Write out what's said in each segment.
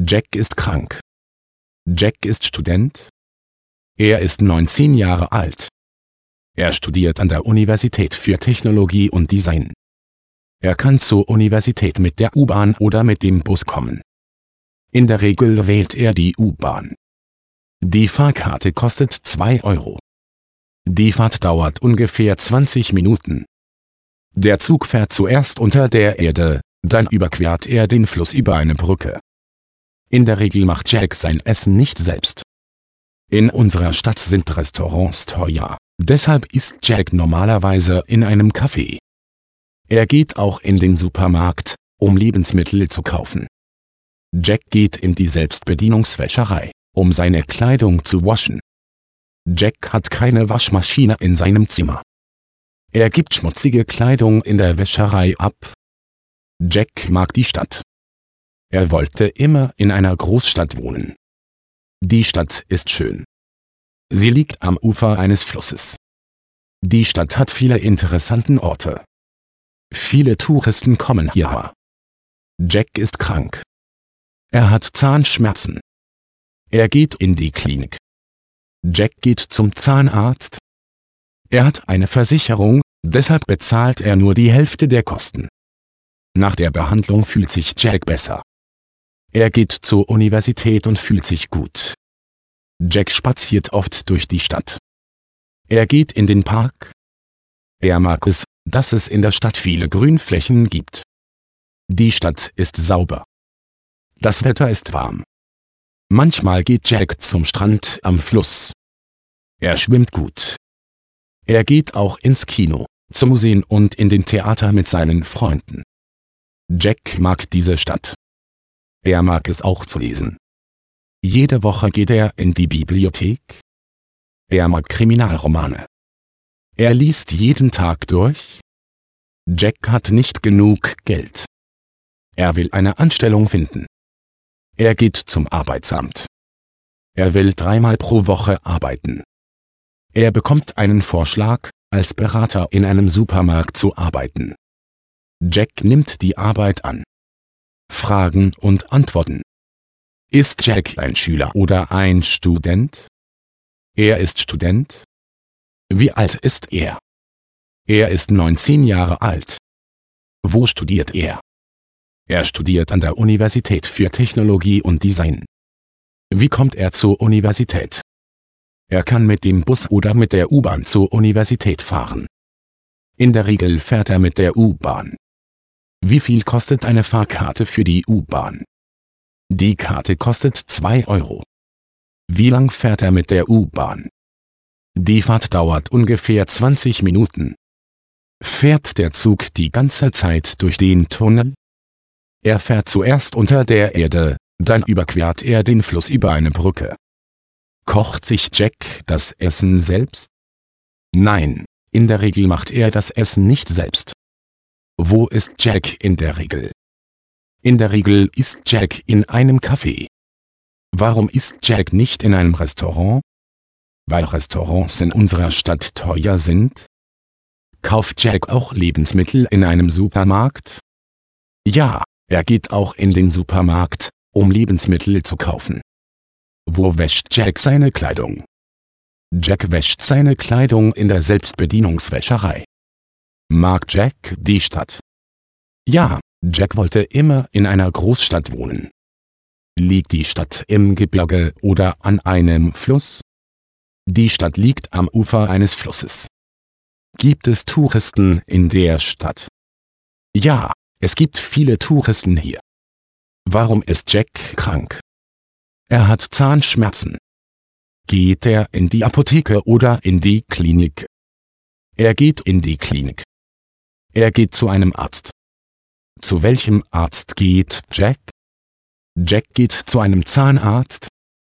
Jack ist krank. Jack ist Student. Er ist 19 Jahre alt. Er studiert an der Universität für Technologie und Design. Er kann zur Universität mit der U-Bahn oder mit dem Bus kommen. In der Regel wählt er die U-Bahn. Die Fahrkarte kostet 2 Euro. Die Fahrt dauert ungefähr 20 Minuten. Der Zug fährt zuerst unter der Erde, dann überquert er den Fluss über eine Brücke. In der Regel macht Jack sein Essen nicht selbst. In unserer Stadt sind Restaurants teuer, deshalb isst Jack normalerweise in einem Café. Er geht auch in den Supermarkt, um Lebensmittel zu kaufen. Jack geht in die Selbstbedienungswäscherei, um seine Kleidung zu waschen. Jack hat keine Waschmaschine in seinem Zimmer. Er gibt schmutzige Kleidung in der Wäscherei ab. Jack mag die Stadt. Er wollte immer in einer Großstadt wohnen. Die Stadt ist schön. Sie liegt am Ufer eines Flusses. Die Stadt hat viele interessante Orte. Viele Touristen kommen hierher. Jack ist krank. Er hat Zahnschmerzen. Er geht in die Klinik. Jack geht zum Zahnarzt. Er hat eine Versicherung, deshalb bezahlt er nur die Hälfte der Kosten. Nach der Behandlung fühlt sich Jack besser. Er geht zur Universität und fühlt sich gut. Jack spaziert oft durch die Stadt. Er geht in den Park. Er mag es, dass es in der Stadt viele Grünflächen gibt. Die Stadt ist sauber. Das Wetter ist warm. Manchmal geht Jack zum Strand am Fluss. Er schwimmt gut. Er geht auch ins Kino, zum Museum und in den Theater mit seinen Freunden. Jack mag diese Stadt. Er mag es auch zu lesen. Jede Woche geht er in die Bibliothek. Er mag Kriminalromane. Er liest jeden Tag durch. Jack hat nicht genug Geld. Er will eine Anstellung finden. Er geht zum Arbeitsamt. Er will 3-mal pro Woche arbeiten. Er bekommt einen Vorschlag, als Berater in einem Supermarkt zu arbeiten. Jack nimmt die Arbeit an. Fragen und Antworten. Ist Jack ein Schüler oder ein Student? Er ist Student. Wie alt ist er? Er ist 19 Jahre alt. Wo studiert er? Er studiert an der Universität für Technologie und Design. Wie kommt er zur Universität? Er kann mit dem Bus oder mit der U-Bahn zur Universität fahren. In der Regel fährt er mit der U-Bahn. Wie viel kostet eine Fahrkarte für die U-Bahn? Die Karte kostet 2 Euro. Wie lang fährt er mit der U-Bahn? Die Fahrt dauert ungefähr 20 Minuten. Fährt der Zug die ganze Zeit durch den Tunnel? Er fährt zuerst unter der Erde, dann überquert er den Fluss über eine Brücke. Kocht sich Jack das Essen selbst? Nein, in der Regel macht er das Essen nicht selbst. Wo ist Jack in der Regel? In der Regel isst Jack in einem Café. Warum isst Jack nicht in einem Restaurant? Weil Restaurants in unserer Stadt teuer sind? Kauft Jack auch Lebensmittel in einem Supermarkt? Ja, er geht auch in den Supermarkt, um Lebensmittel zu kaufen. Wo wäscht Jack seine Kleidung? Jack wäscht seine Kleidung in der Selbstbedienungswäscherei. Mag Jack die Stadt? Ja, Jack wollte immer in einer Großstadt wohnen. Liegt die Stadt im Gebirge oder an einem Fluss? Die Stadt liegt am Ufer eines Flusses. Gibt es Touristen in der Stadt? Ja, es gibt viele Touristen hier. Warum ist Jack krank? Er hat Zahnschmerzen. Geht er in die Apotheke oder in die Klinik? Er geht in die Klinik. Er geht zu einem Arzt. Zu welchem Arzt geht Jack? Jack geht zu einem Zahnarzt.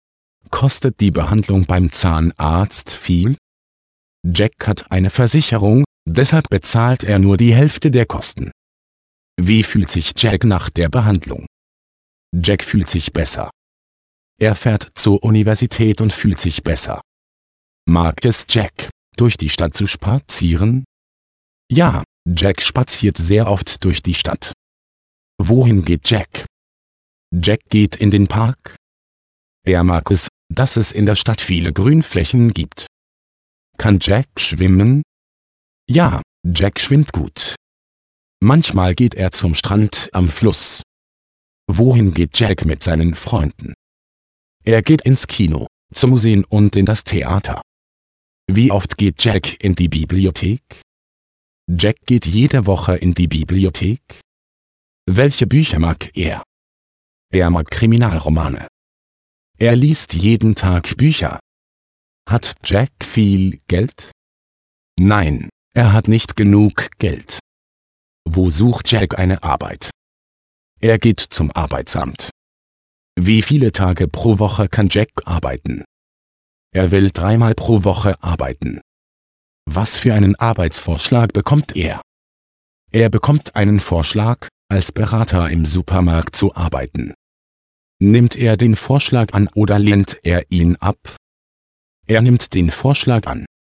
Kostet die Behandlung beim Zahnarzt viel? Jack hat eine Versicherung, deshalb bezahlt er nur die Hälfte der Kosten. Wie fühlt sich Jack nach der Behandlung? Jack fühlt sich besser. Er fährt zur Universität und fühlt sich besser. Mag es Jack, durch die Stadt zu spazieren? Ja, Jack spaziert sehr oft durch die Stadt. Wohin geht Jack? Jack geht in den Park. Er mag es, dass es in der Stadt viele Grünflächen gibt. Kann Jack schwimmen? Ja, Jack schwimmt gut. Manchmal geht er zum Strand am Fluss. Wohin geht Jack mit seinen Freunden? Er geht ins Kino, zum Museum und in das Theater. Wie oft geht Jack in die Bibliothek? Jack geht jede Woche in die Bibliothek. Welche Bücher mag er? Er mag Kriminalromane. Er liest jeden Tag Bücher. Hat Jack viel Geld? Nein, er hat nicht genug Geld. Wo sucht Jack eine Arbeit? Er geht zum Arbeitsamt. Wie viele Tage pro Woche kann Jack arbeiten? Er will 3-mal pro Woche arbeiten. Was für einen Arbeitsvorschlag bekommt er? Er bekommt einen Vorschlag, als Berater im Supermarkt zu arbeiten. Nimmt er den Vorschlag an oder lehnt er ihn ab? Er nimmt den Vorschlag an.